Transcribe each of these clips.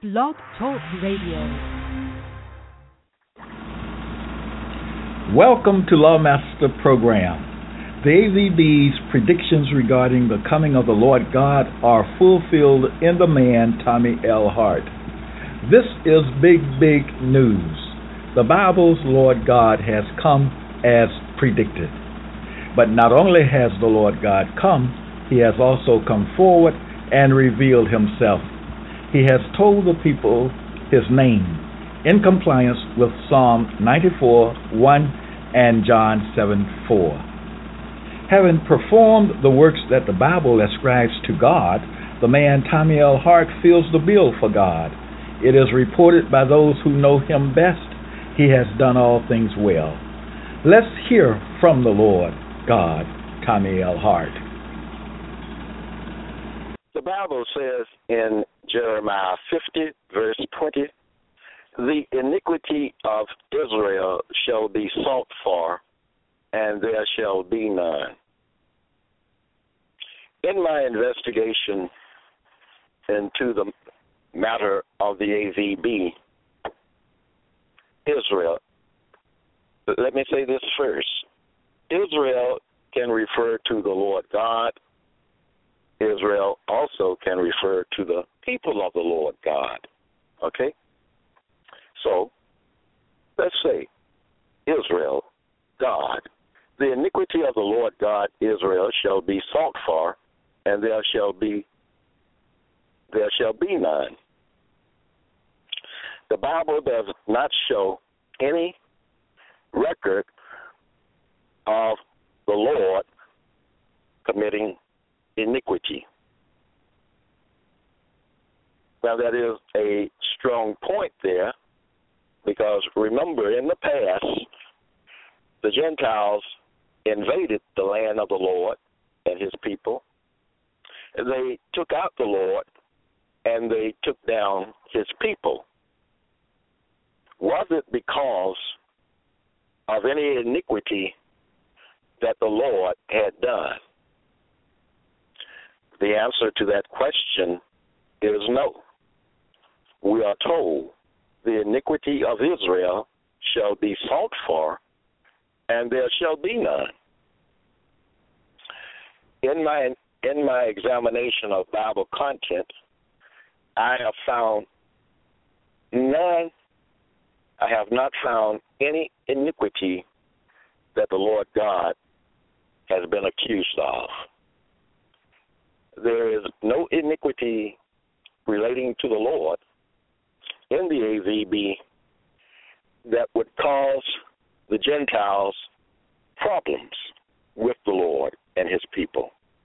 Blog Talk Radio. Welcome to Lawmaster Program. The AVB's predictions regarding the coming of the Lord God are fulfilled in the man Tommy L. Hart. This is big news. The Bible's Lord God has come as predicted. But not only has the Lord God come, he has also come forward and revealed himself. He has told the people his name in compliance with Psalm 94:1 and John 7:4. Having performed the works that the Bible ascribes to God, the man Tommy L. Hart fills the bill for God. It is reported by those who know him best, he has done all things well. Let's hear from the Lord God, Tommy L. Hart. The Bible says in Jeremiah 50, verse 20, the iniquity of Israel shall be sought for, and there shall be none. In my investigation into the matter of the AVB, Israel, let me say this first. Israel can refer to the Lord God. Israel also can refer to the people of the Lord God. Okay? So, let's say, Israel, God. The iniquity of the Lord God, Israel, shall be sought for, and there shall be none. The Bible does not show any record of the Lord committing iniquity. Now, that is a strong point there, because remember, in the past, the Gentiles invaded the land of the Lord and his people. They took out the Lord and they took down his people. Was it because of any iniquity that the Lord had done? The answer to that question is no. We are told the iniquity of Israel shall be sought for, and there shall be none. In my examination of Bible content, I have found none. I have not found any iniquity that the Lord God has been accused of. There is no iniquity relating to the Lord in the AVB that would cause the Gentiles problems with the Lord and his people.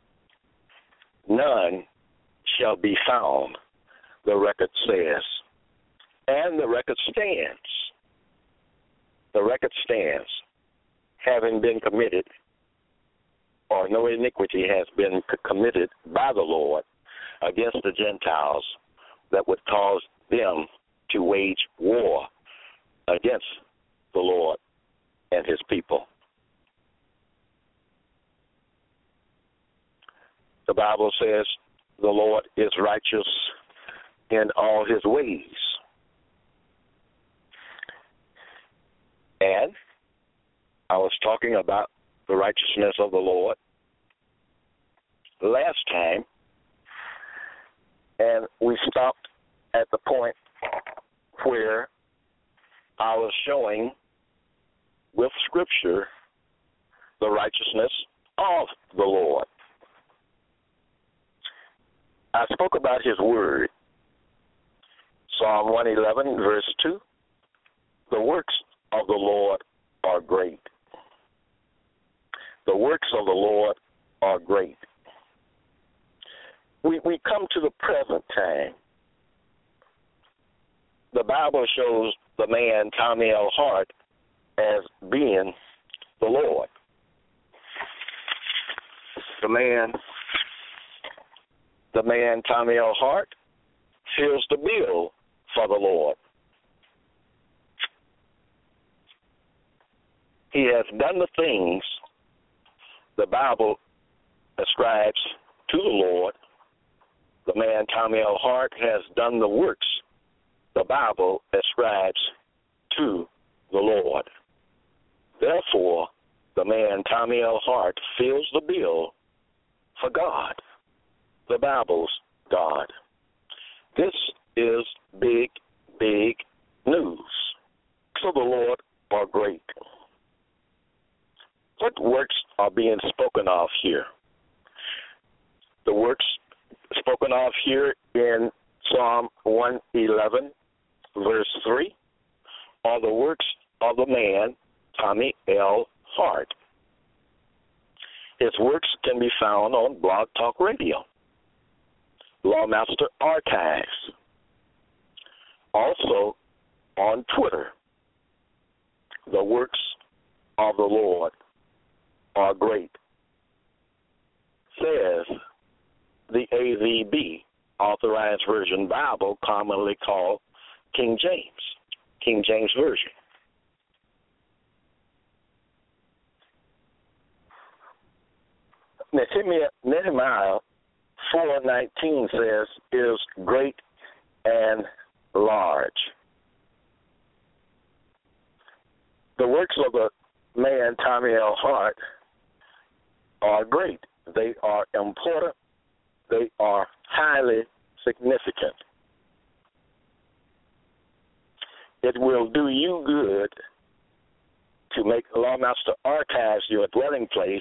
None shall be found, the record says, and the record stands. The record stands, having been committed, or no iniquity has been committed by the Lord against the Gentiles that would cause them to wage war against the Lord and his people. The Bible says the Lord is righteous in all his ways. And I was talking about the righteousness of the Lord last time, and we stopped at the point where I was showing with Scripture the righteousness of the Lord. I spoke about his word. Psalm 111, verse 2, the works of the Lord are great. The works of the Lord are great. We come to the present time. The Bible shows the man Tommy L. Hart as being the Lord. The man Tommy L. Hart fills the bill for the Lord. He has done the things the Bible ascribes to the Lord. The man Tommy L. Hart has done the works the Bible ascribes to the Lord. Therefore, the man Tommy L. Hart fills the bill for God, the Bible's God. This is big, big news. So the Lord are great. What works are being spoken of here? The works spoken of here in Psalm 111, verse 3, are the works of the man Tommy L. Hart. His works can be found on Blog Talk Radio, Lawmaster Archives, also on Twitter. The works of the Lord are great, says the AVB, Authorized Version Bible, commonly called King James Version. Nehemiah 4:19 says, is great and large. The works of the man Tommy L. Hart are great. They are important. They are highly significant. It will do you good to make Lawmaster Archives your dwelling place.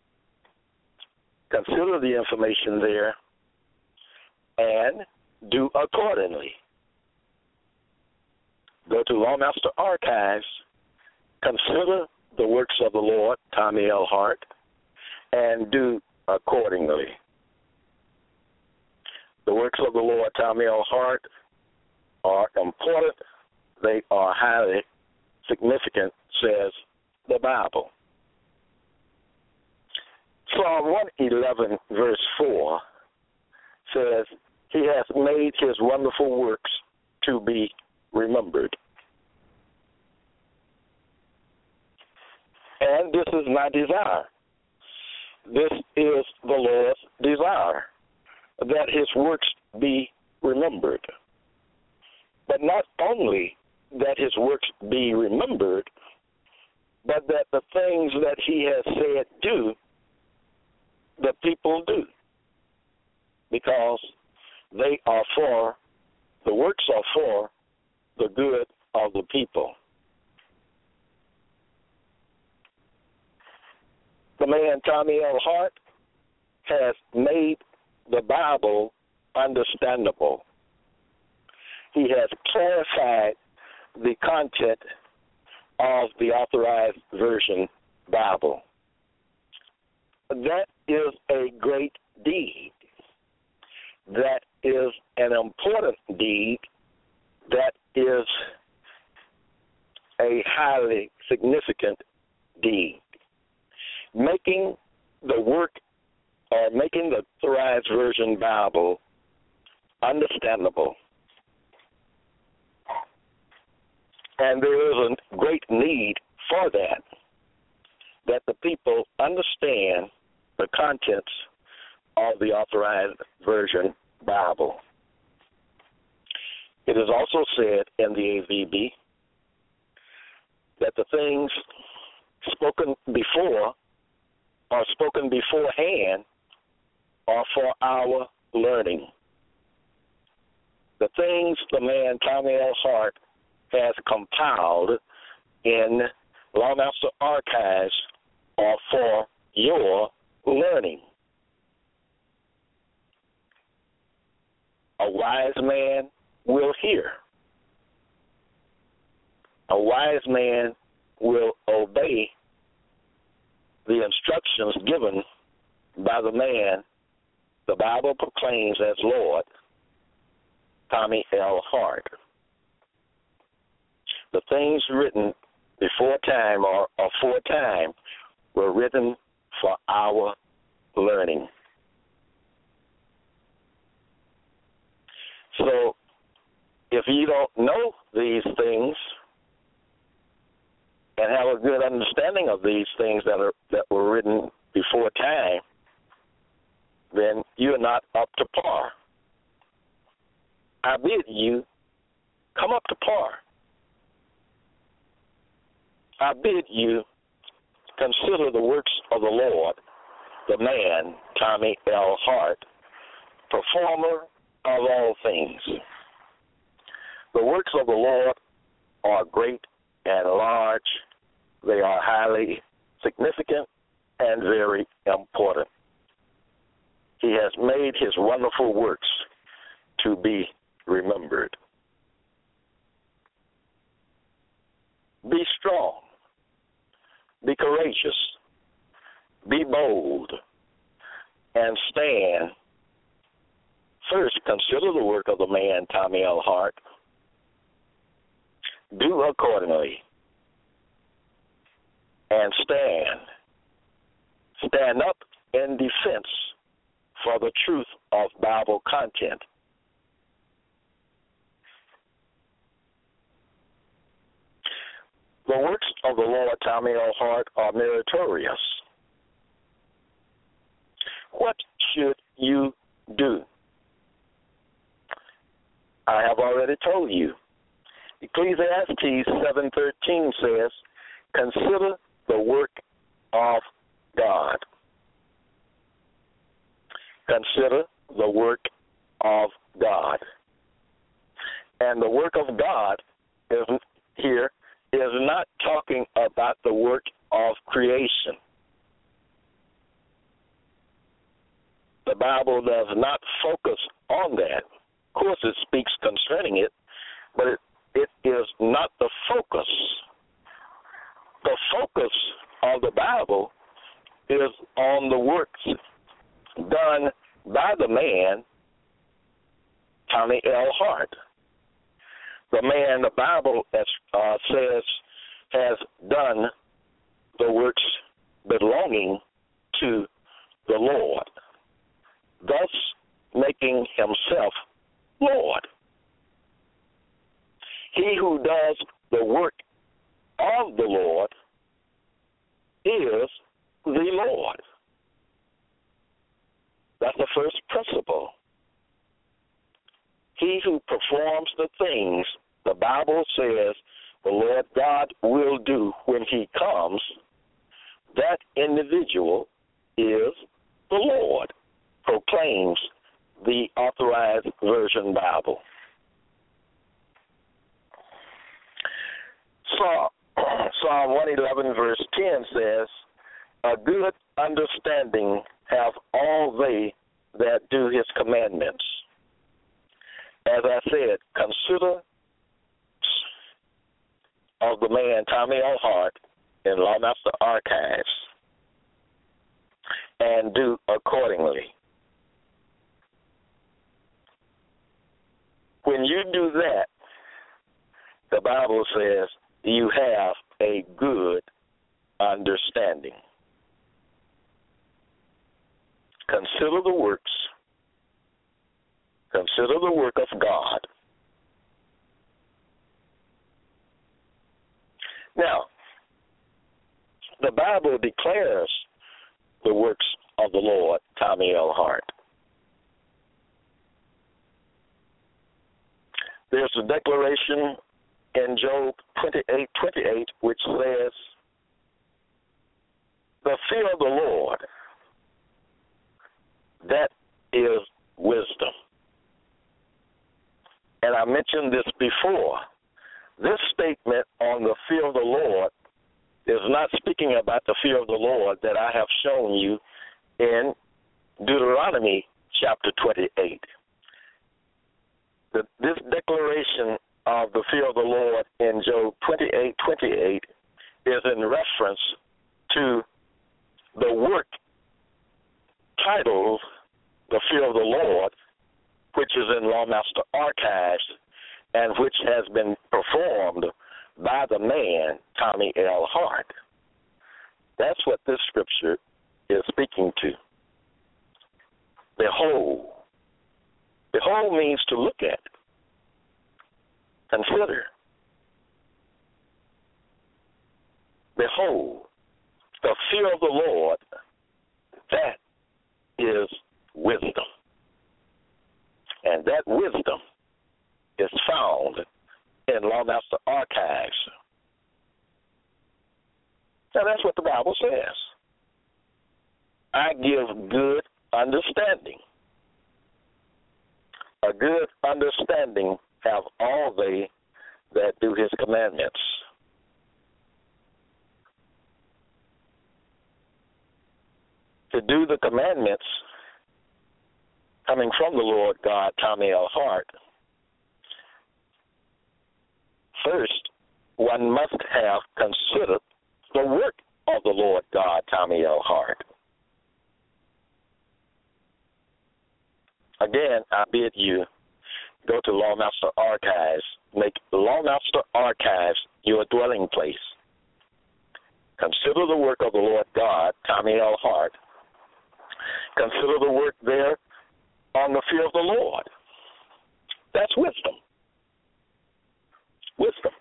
Consider the information there and do accordingly. Go to Lawmaster Archives, consider the works of the Lord, Tommy L. Hart, and do accordingly. The works of the Lord, Tommy L. Hart, are important. They are highly significant, says the Bible. Psalm 111, verse 4, says, he has made his wonderful works to be remembered. And this is my desire. This is the Lord's desire, that his works be remembered. But not only that his works be remembered, but that the things that he has said do, the people do. Because they are for, the works are for the good of the people. The man Tommy L. Hart has made the Bible understandable. He has clarified the content of the Authorized Version Bible. That is a great deed. That is an important deed. That is a highly significant deed. Making the work or making the Authorized Version Bible understandable. And there is a great need for that the people understand the contents of the Authorized Version Bible. It is also said in the AVB that the things spoken before or spoken beforehand are for our learning. The things the man Tommy L. Hart has compiled in Lawmaster Archives are for your learning. A wise man will hear. A wise man will obey the instructions given by the man the Bible proclaims as Lord, Tommy L. Hart. The things written before time or for time were written for our learning. So if you don't know these things and have a good understanding of these things that were written before time, then you're not up to par. I bid you come up to par. I bid you consider the works of the Lord, the man, Tommy L. Hart, performer of all things. The works of the Lord are great and large. They are highly significant and very important. He has made his wonderful works to be remembered. Be strong. Be courageous. Be bold. And stand. First, consider the work of the man, Tommy L. Hart. Do accordingly. And stand. Stand up in defense for the truth of Bible content. The works of the Lord, Tommy L. Hart, are meritorious. What should you do? I have already told you. Ecclesiastes 7:13 says, consider the work of God. Consider the work of God. And the work of God is not talking about the work of creation. The Bible does not focus on that. Of course, it speaks concerning it, but it is not the focus. The focus of the Bible is on the works done by the man, Tommy L. Hart. The man the Bible says has done the works belonging to the Lord, thus making himself Lord. He who does the work of the Lord is the Lord. That's the first principle. He who performs the things the Bible says the Lord God will do when he comes, that individual is the Lord, proclaims the Authorized Version Bible. Psalm 111 verse 10 says, a good understanding have all they that do his commandments. As I said, consider of the man Tommy L. Hart in Lawmaster Archives and do accordingly. When you do that, the Bible says you have a good understanding. Consider the works. Consider the work of God. Now, the Bible declares the works of the Lord, Tommy L. Hart. There's a declaration in Job 28:28, which says, the fear of the Lord, that is wisdom. And I mentioned this before. This statement on the fear of the Lord is not speaking about the fear of the Lord that I have shown you in Deuteronomy chapter 28. This declaration of the fear of the Lord in Job 28:28 is in reference to the work titled The Fear of the Lord, which is in Lawmaster Archives and which has been performed by the man, Tommy L. Hart. That's what this scripture is speaking to. Behold. Behold means to look at, consider. Behold, the fear of the Lord, that is wisdom. And that wisdom is found in Lawmaster Archives. Now, that's what the Bible says. I give good understanding. A good understanding have all they that do his commandments. To do the commandments coming from the Lord God, Tommy L. Hart, first, one must have considered the work of the Lord God, Tommy L. Hart. Again, I bid you go to Lawmaster Archives. Make Lawmaster Archives your dwelling place. Consider the work of the Lord God, Tommy L. Hart. Consider the work there on the fear of the Lord. That's wisdom. Wisdom.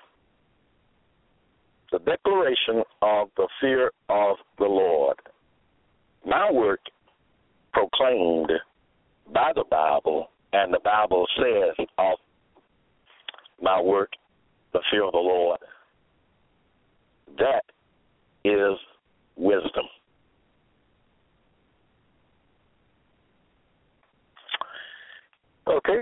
The declaration of the fear of the Lord. My work proclaimed by the Bible, and the Bible says of my work, the fear of the Lord. That is wisdom. Okay?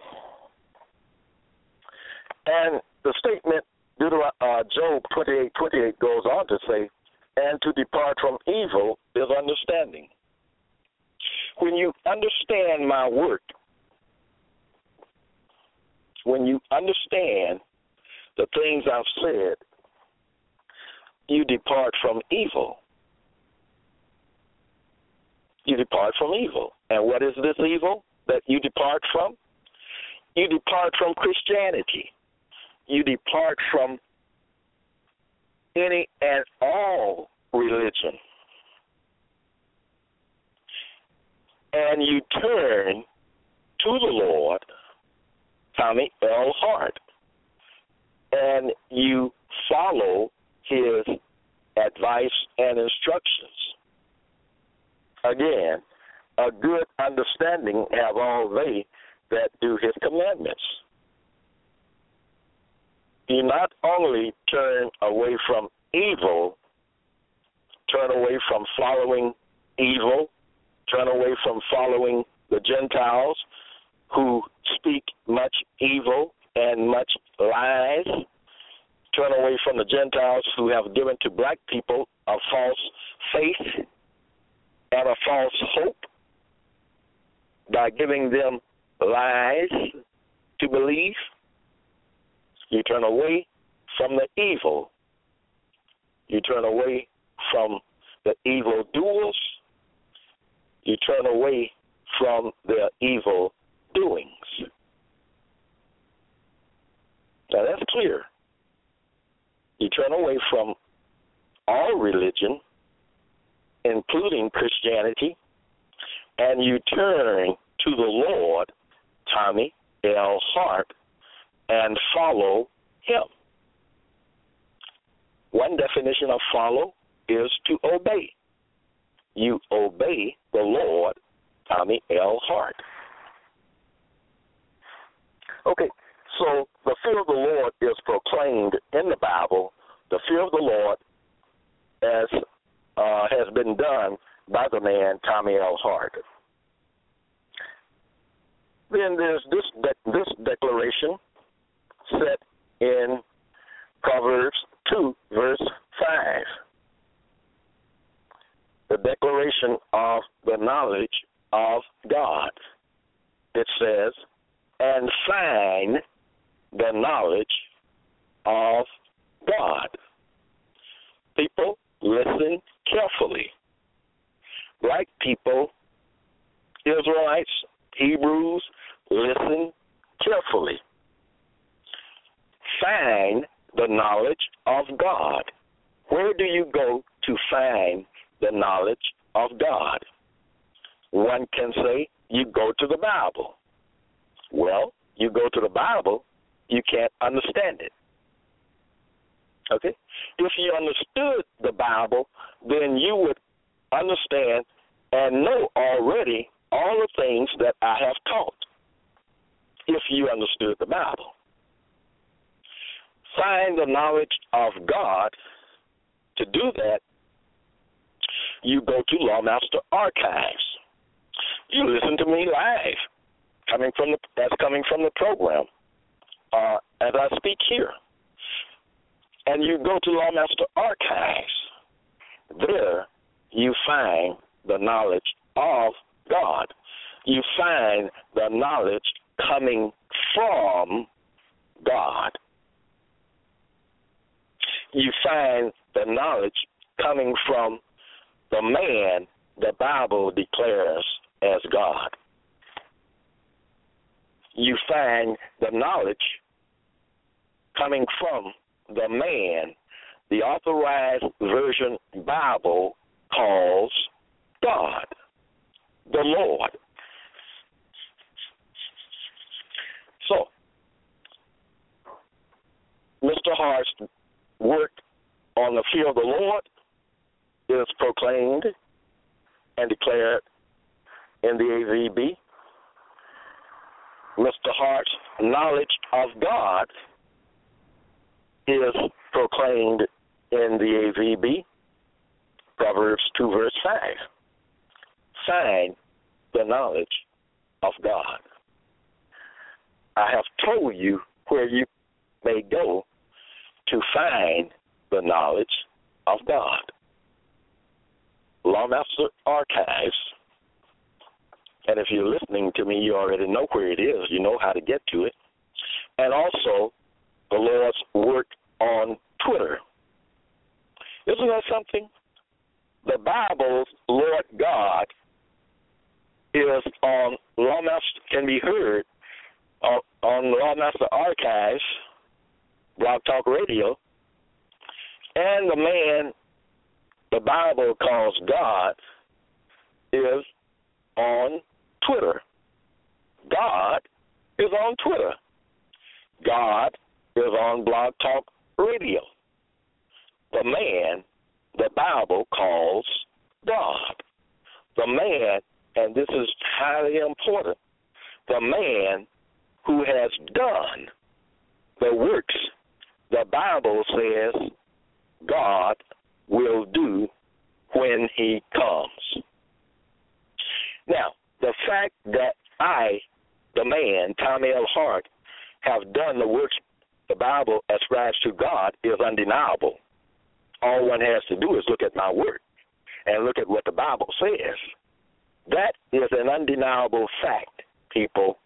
And the statement, Job 28:28 goes on to say, and to depart from evil is understanding. When you understand my work, when you understand the things I've said, you depart from evil. You depart from evil. And what is this evil that you depart from? You depart from Christianity. You depart from any and all religion. And you turn to the Lord, Tommy L. Hart, and you follow his advice and instructions. Again, a good understanding have all they that do his commandments. You not only turn away from evil, turn away from following evil, turn away from following the Gentiles who speak much evil and much lies, turn away from the Gentiles who have given to black people a false faith and a false hope by giving them lies to believe. You turn away from the evil. You turn away from the evil doers. You turn away from their evil doings. Now that's clear. You turn away from all religion, including Christianity, and you turn to the Lord, Tommy L. Hart, and follow him. One definition of follow is to obey. You obey the Lord, Tommy L. Hart. Okay, so the fear of the Lord is proclaimed in the Bible. The fear of the Lord as has been done by the man Tommy L. Hart. Then there's this declaration set in Proverbs 2, verse 5. The declaration of the knowledge of God. It says, and find the knowledge of God. People, listen carefully. Black people, Israelites, Hebrews, listen carefully. Find the knowledge of God. Where do you go to find the knowledge of God? One can say you go to the Bible. Well, you go to the Bible, you can't understand it. Okay? If you understood the Bible, then you would understand and know already all the things that I have taught, if you understood the Bible. find the knowledge of God, to do that, you go to Lawmaster Archives. You listen to me live, that's coming from the program as I speak here. And you go to Lawmaster Archives. There you find the knowledge of God. You find the knowledge coming from God. You find the knowledge coming from the man the Bible declares as God. You find the knowledge coming from the man the Authorized Version Bible calls God, the Lord. So, Mr. Hart's work on the fear of the Lord is proclaimed and declared in the AVB. Mr. Hart's knowledge of God is proclaimed in the AVB, Proverbs 2, verse 5. Find the knowledge of God. I have told you where you may go to find the knowledge of God. Lawmaster Archives. And if you're listening to me, you already know where it is. You know how to get to it. And also, the Lord's work on Twitter. Isn't that something? The Bible's Lord God is on Lawmaster, can be heard on Lawmaster Archives, Blog Talk Radio, and the man the Bible calls God is on Twitter. God is on Twitter. God is on Blog Talk Radio. The man the Bible calls God. The man, and this is highly important, the man who has done the works the Bible says God will do when he comes. Now, the fact that I, the man, Tommy L. Hart, have done the works the Bible ascribes to God is undeniable. All one has to do is look at my work and look at what the Bible says. That is an undeniable fact, people.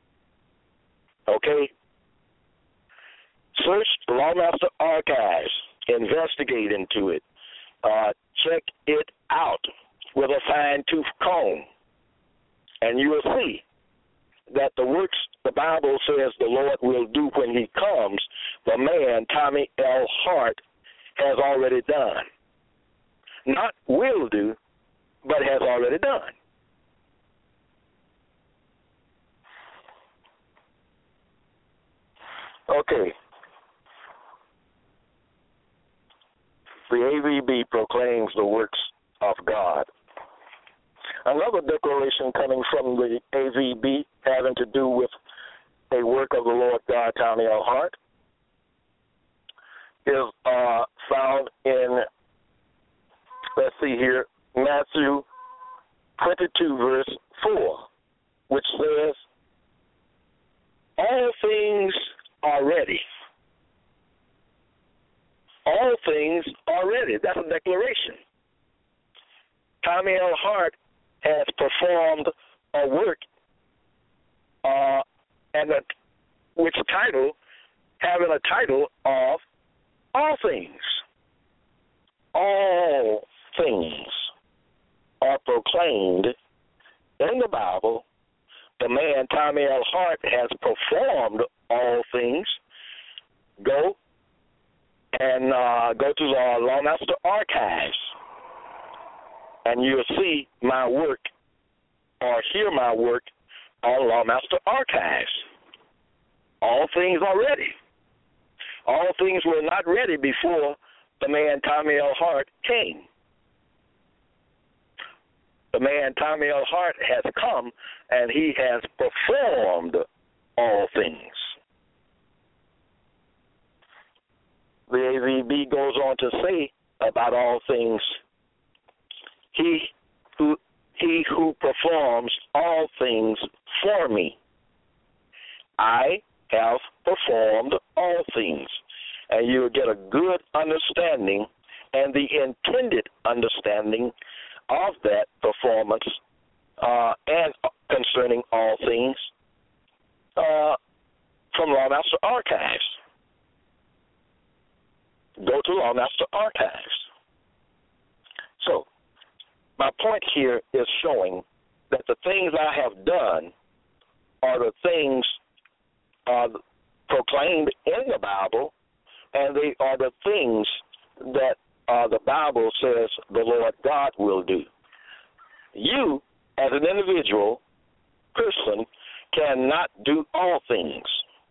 Okay? Search Lawmaster Archives. Investigate into it. Check it out with a fine-tooth comb. And you will see that the works the Bible says the Lord will do when he comes, the man, Tommy L. Hart, has already done. Not will do, but has already done. Okay. The AVB proclaims the works of God. Another declaration coming from the AVB having to do with a work of the Lord God, Tommy L. Hart, is found in, let's see here, Matthew 22, verse 4, which says, all things are ready. All things are ready. That's a declaration. Tommy L. Hart has performed a work, which title, having a title of all things. All things are proclaimed in the Bible. The man, Tommy L. Hart, has performed all things. Go to the Lawmaster Archives, and you'll see my work or hear my work on Lawmaster Archives. All things are ready. All things were not ready before the man Tommy L. Hart came. The man Tommy L. Hart has come, and he has performed all things. the AVB goes on to say about all things, he who performs all things for me. I have performed all things. And you will get a good understanding and the intended understanding of that performance and concerning all things from Lawmaster Archives. Go to Lawmaster Archives. So, my point here is showing that the things I have done are the things proclaimed in the Bible, and they are the things that the Bible says the Lord God will do. You, as an individual person, cannot do all things.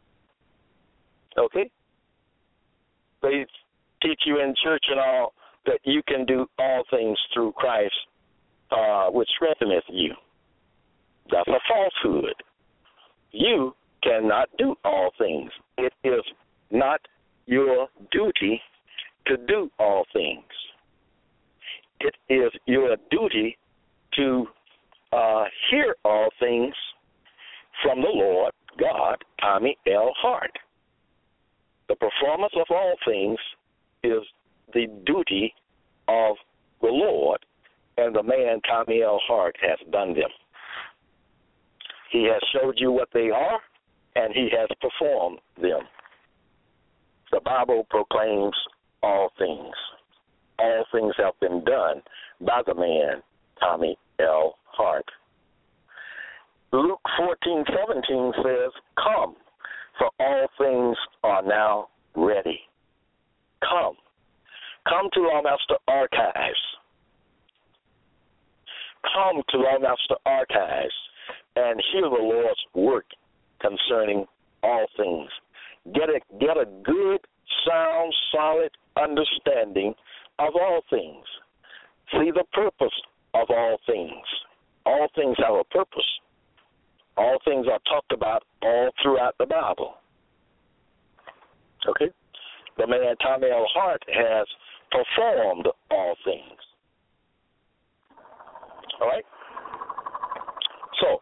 Okay? They teach you in church and all that you can do all things through Christ, which strengtheneth you. That's a falsehood. You cannot do all things. It is not your duty to do all things. It is your duty to hear all things from the Lord God, Tommy L. Hart. The performance of all things is the duty of the Lord, and the man Tommy L. Hart has done them. He has showed you what they are, and he has performed them. The Bible proclaims all things. All things have been done by the man Tommy L. Hart. Luke 14:17 says, "Come, for all things are now ready." Come. Come to Lawmaster Archives. Come to Lawmaster Archives and hear the Lord's work concerning all things. Get a good, sound, solid understanding of all things. See the purpose of all things. All things have a purpose. All things are talked about all throughout the Bible. Okay? The man Tommy L. Hart has performed all things. All right? So,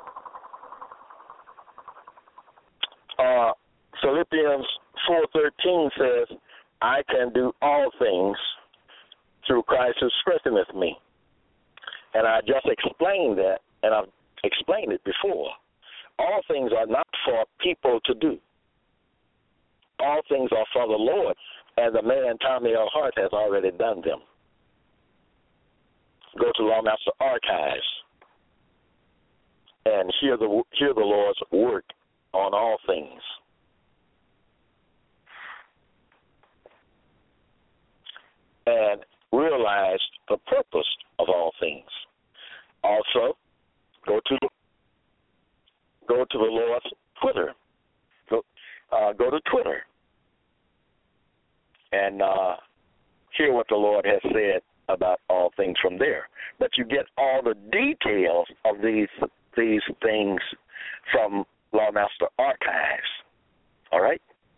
Philippians 4:13 says, "I can do all things through Christ who strengtheneth me." And I just explained that, and I've explained it before. All things are not for people to do. All things are for the Lord, and the man Tommy L. Hart has already done them. Go to Lawmaster Archives and hear the Lord's work on all things. And realize the purpose of all things. Also, go to the Lord's Twitter. Go to Twitter and hear what the Lord has said about all things from there. But you get all the details of these things from Lawmaster Archives. All right?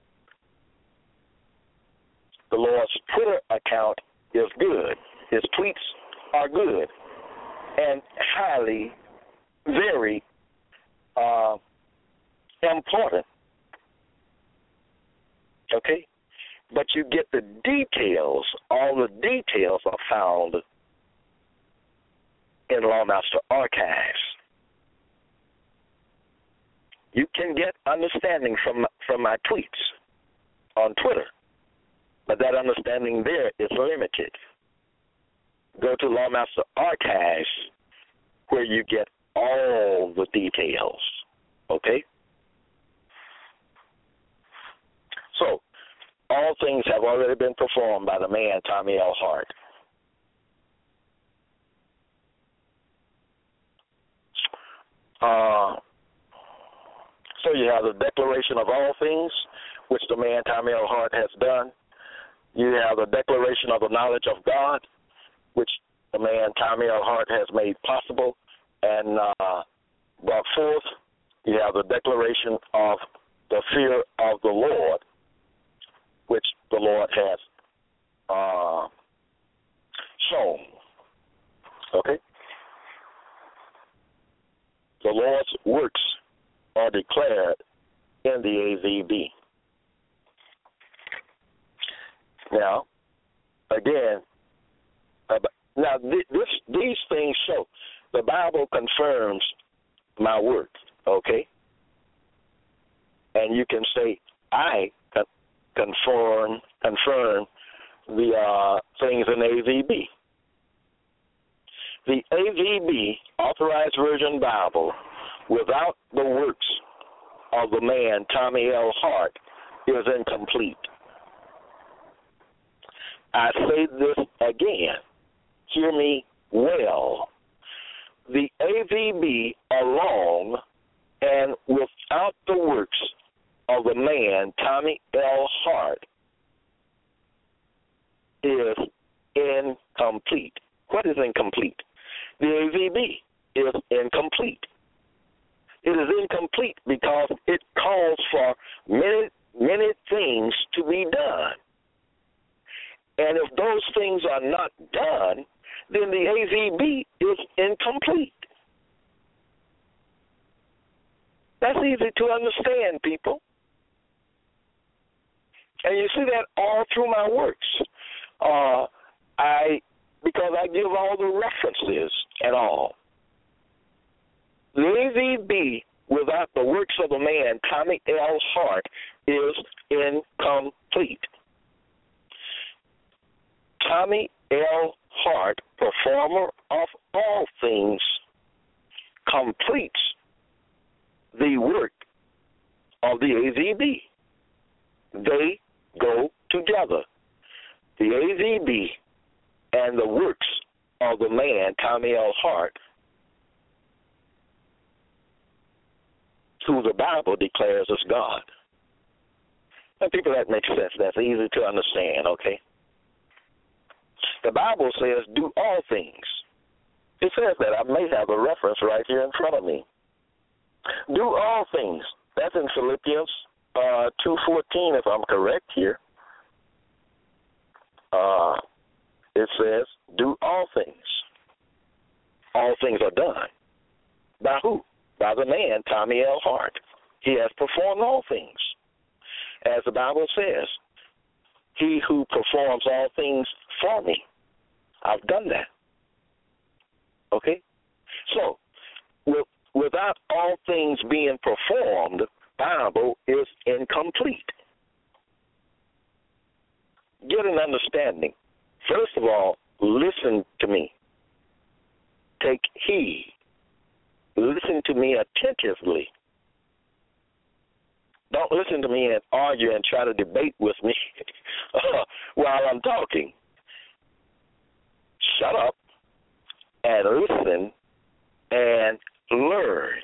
The Lord's Twitter account is good. His tweets are good and highly, very important. Okay? But you get the details. All the details are found in Lawmaster Archives. You can get understanding from my tweets on Twitter, but that understanding there is limited. Go to Lawmaster Archives where you get all the details. Okay? So, all things have already been performed by the man Tommy L. Hart. So you have the declaration of all things, which the man Tommy L. Hart has done. You have the declaration of the knowledge of God, which the man Tommy L. Hart has made possible and brought forth. You have the declaration of the fear of the Lord, which the Lord has shown. Okay? The Lord's works are declared in the AVB. Now, again, these things show the Bible confirms my work, okay? And you can say, I confirm the things in AVB. The AVB, Authorized Version Bible, without the works of the man, Tommy L. Hart, is incomplete. I say this again. Hear me well. The AVB alone and without the works of the man, Tommy L. Hart, is incomplete. What is incomplete? The AVB is incomplete. It is incomplete because it calls for many things to be done. And if those things are not done, then the AVB is incomplete. That's easy to understand, people. And you see that all through my works. Because I give all the references and all. The AVB, without the works of a man, Tommy L. Hart, is incomplete. Tommy L. Hart, performer of all things, completes the work of the AVB. They go together. The AVB and the works of the man, Tommy L. Hart, who the Bible declares as God. And people, that makes sense. That's easy to understand, okay? The Bible says, do all things. It says that. I may have a reference right here in front of me. Do all things. That's in Philippians 2:14, if I'm correct here. It says, do all things. All things are done. By who? By the man, Tommy L. Hart. He has performed all things. As the Bible says, he who performs all things for me. I've done that. Okay? So, without all things being performed, the Bible is incomplete. Get an understanding. First of all, listen to me. Take heed. Listen to me attentively. Don't listen to me and argue and try to debate with me while I'm talking. Shut up and listen and learn.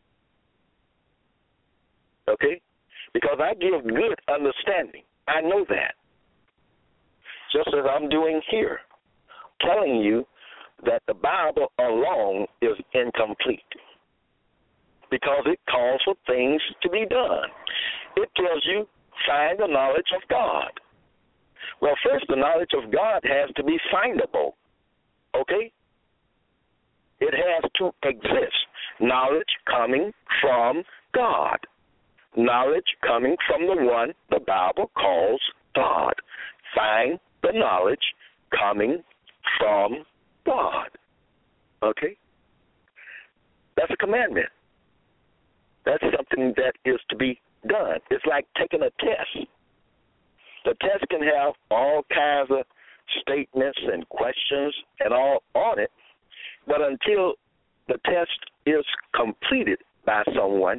Okay? Because I give good understanding. I know that. Just as I'm doing here, telling you that the Bible alone is incomplete because it calls for things to be done. It tells you, find the knowledge of God. Well, first, the knowledge of God has to be findable, okay? It has to exist. Knowledge coming from God. Knowledge coming from the one the Bible calls God. Find the knowledge coming from God. Okay? That's a commandment. That's something that is to be done. It's like taking a test. The test can have all kinds of statements and questions and all on it, but until the test is completed by someone,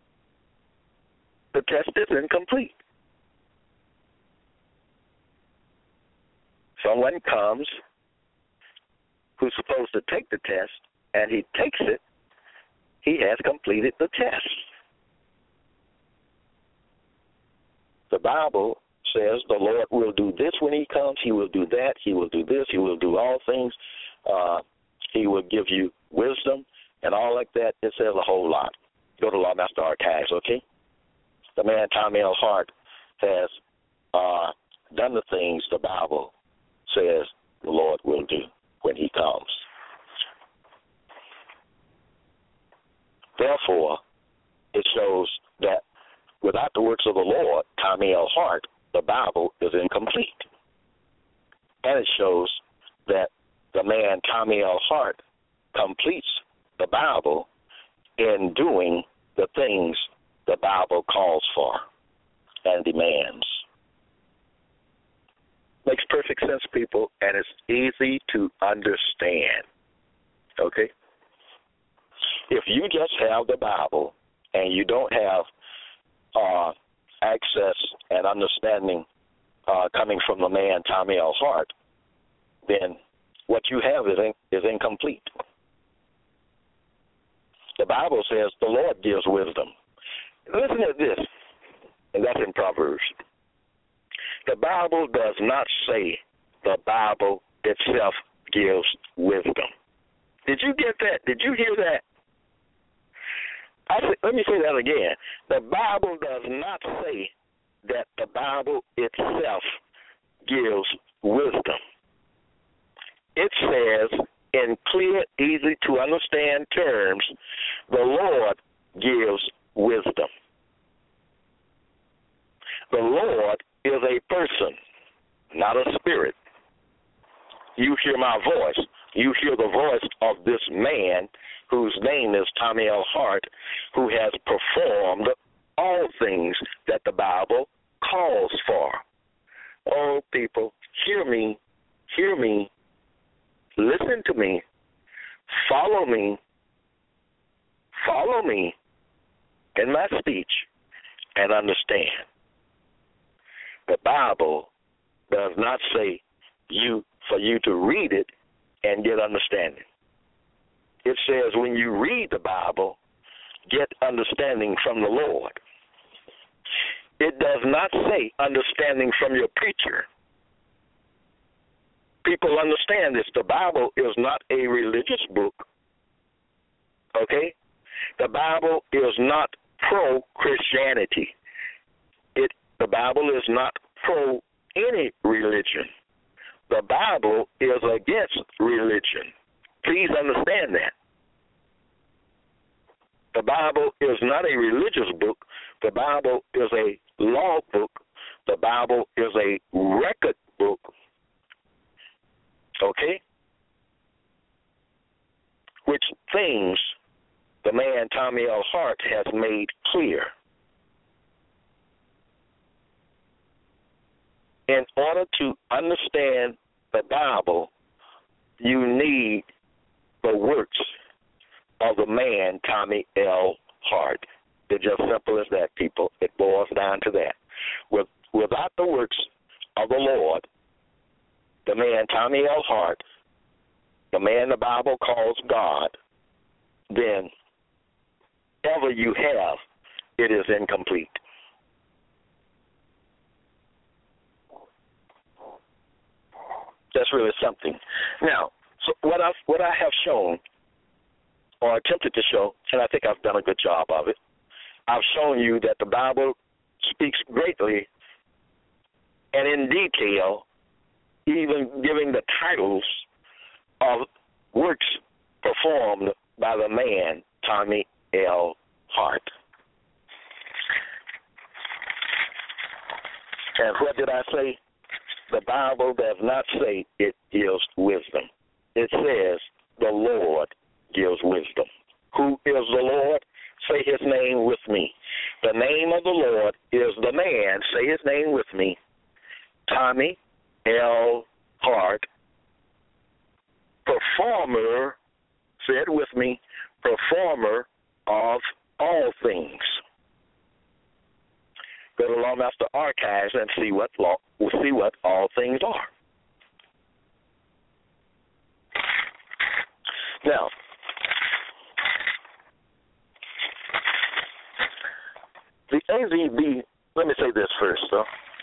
the test is incomplete. Someone comes who's supposed to take the test, and he takes it, he has completed the test. The Bible says the Lord will do this when he comes, he will do that, he will do this, he will do all things, he will give you wisdom, and all like that. It says a whole lot. Go to Law Master Archives, okay? The man, Tommy L. Hart, has done the things the Bible says the Lord will do when he comes. Therefore, it shows that without the works of the Lord, Tommy L. Hart, the Bible is incomplete. And it shows that the man Tommy L. Hart completes the Bible in doing the things the Bible calls for and demands. Makes perfect sense, people, and it's easy to understand. Okay? If you just have the Bible and you don't have access and understanding coming from the man Tommy L. Hart, then what you have is incomplete. The Bible says the Lord gives wisdom. Listen to this, and that's in Proverbs. The Bible does not say the Bible itself gives wisdom. Did you get that? Did you hear that? Let me say that again. The Bible does not say that the Bible itself gives wisdom. It says in clear, easy to understand terms, the Lord gives wisdom. The Lord is a person, not a spirit. You hear my voice. You hear the voice of this man whose name is Tommy L. Hart, who has performed all things that the Bible calls for. Oh, people, hear me, listen to me, follow me in my speech, and understand. The Bible does not say for you to read it and get understanding. It says when you read the Bible, get understanding from the Lord. It does not say understanding from your preacher. People understand this. The Bible is not a religious book, okay? The Bible is not pro-Christianity. The Bible is not pro any religion. The Bible is against religion. Please understand that. The Bible is not a religious book. The Bible is a law book. The Bible is a record book. Okay? Which things the man Tommy L. Hart has made clear. In order to understand the Bible, you need the works of the man Tommy L. Hart. It's just simple as that, people. It boils down to that. Without the works of the Lord, the man Tommy L. Hart, the man the Bible calls God, then whatever you have, it is incomplete. That's really something. Now, so what I have shown, or attempted to show, and I think I've done a good job of it, I've shown you that the Bible speaks greatly and in detail, even giving the titles of works performed by the man Tommy L. Hart. And what did I say? The Bible does not say it gives wisdom. It says the Lord gives wisdom. Who is the Lord? Say his name with me. The name of the Lord is the man, say his name with me, Tommy L. Hart, performer, say it with me, performer of all things. Go to Lawmaster Archives and see what all things are. Now, the AZB, let me say this first, though.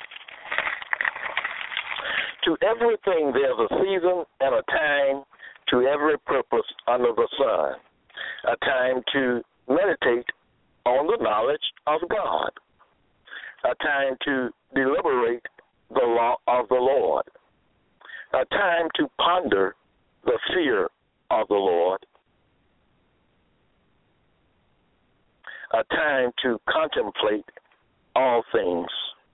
To everything there's a season and a time to every purpose under the sun, a time to meditate on the knowledge of God, a time to deliberate the law of the Lord, a time to ponder the fear of the Lord, a time to contemplate all things,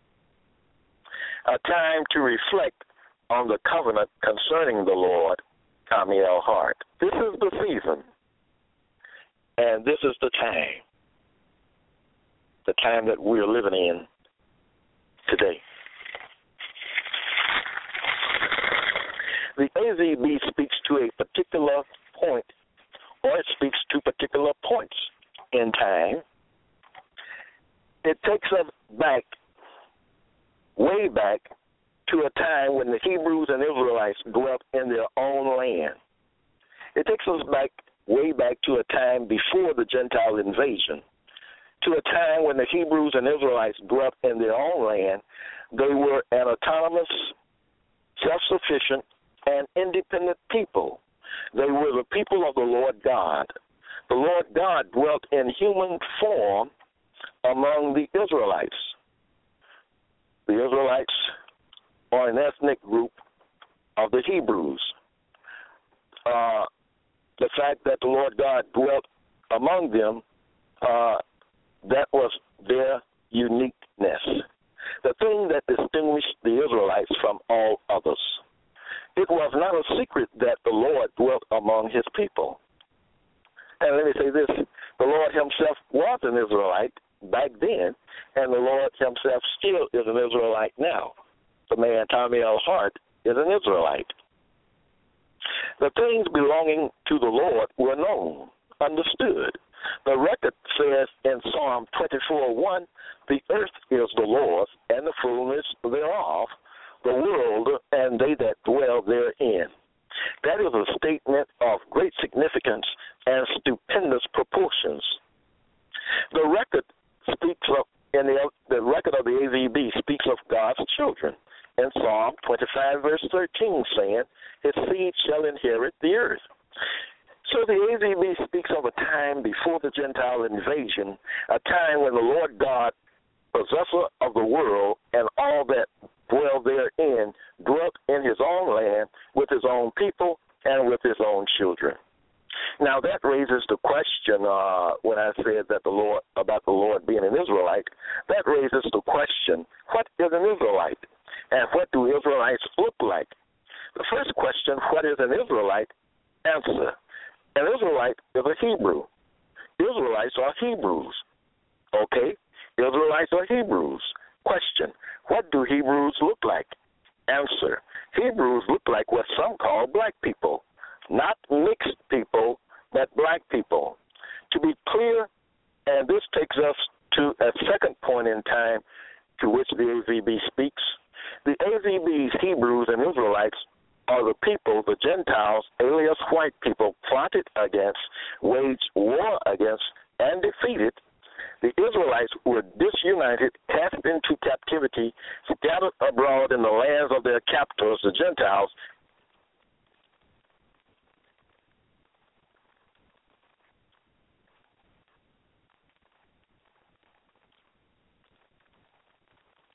a time to reflect on the covenant concerning the Lord. Tommy L. Hart. This is the season, and this is the time that we're living in today. The AZB speaks to a particular point, or it speaks to particular points in time. It takes us back, way back, to a time when the Hebrews and Israelites dwelt in their own land. It takes us back, way back to a time before the Gentile invasion, to a time when the Hebrews and Israelites dwelt in their own land. They were an autonomous, self-sufficient, and independent people. They were the people of the Lord God. The Lord God dwelt in human form among the Israelites. The Israelites are an ethnic group of the Hebrews. The fact that the Lord God dwelt among them, that was their uniqueness, the thing that distinguished the Israelites from all others. It was not a secret that the Lord dwelt among his people. And let me say this, the Lord himself was an Israelite back then, and the Lord himself still is an Israelite now. The man Tommy L. Hart is an Israelite. The things belonging to the Lord were known, understood. The record says in Psalm 24:1, the earth is the Lord's and the fullness thereof, the world and they that dwell therein. That is a statement of great significance and stupendous proportions. The record speaks of, the record of the AZB speaks of God's children in Psalm 25, verse 13, saying, his seed shall inherit the earth. So the AZB speaks of a time before the Gentile invasion, a time when the Lord God, possessor of the world and all that dwell therein, dwelt in his own land with his own people and with his own children. Now that raises the question, when I said that about the Lord being an Israelite, that raises the question, what is an Israelite? And what do Israelites look like? The first question, what is an Israelite? Answer, an Israelite is a Hebrew. Israelites are Hebrews. Okay? Israelites are Hebrews. Question, what do Hebrews look like? Answer, Hebrews look like what some call black people. Not mixed people, but black people. To be clear, and this takes us to a second point in time to which the AZB speaks, the AZB's Hebrews and Israelites are the people, the Gentiles, alias white people, plotted against, waged war against, and defeated. The Israelites were disunited, cast into captivity, scattered abroad in the lands of their captors, the Gentiles,